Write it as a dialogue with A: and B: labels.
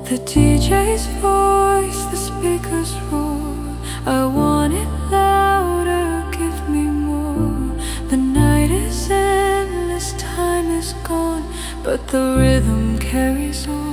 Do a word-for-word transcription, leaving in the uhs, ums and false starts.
A: The D J's voice, the speakers roar. I want it louder, give me more. The night is endless, time is gone, but the rhythm carries on.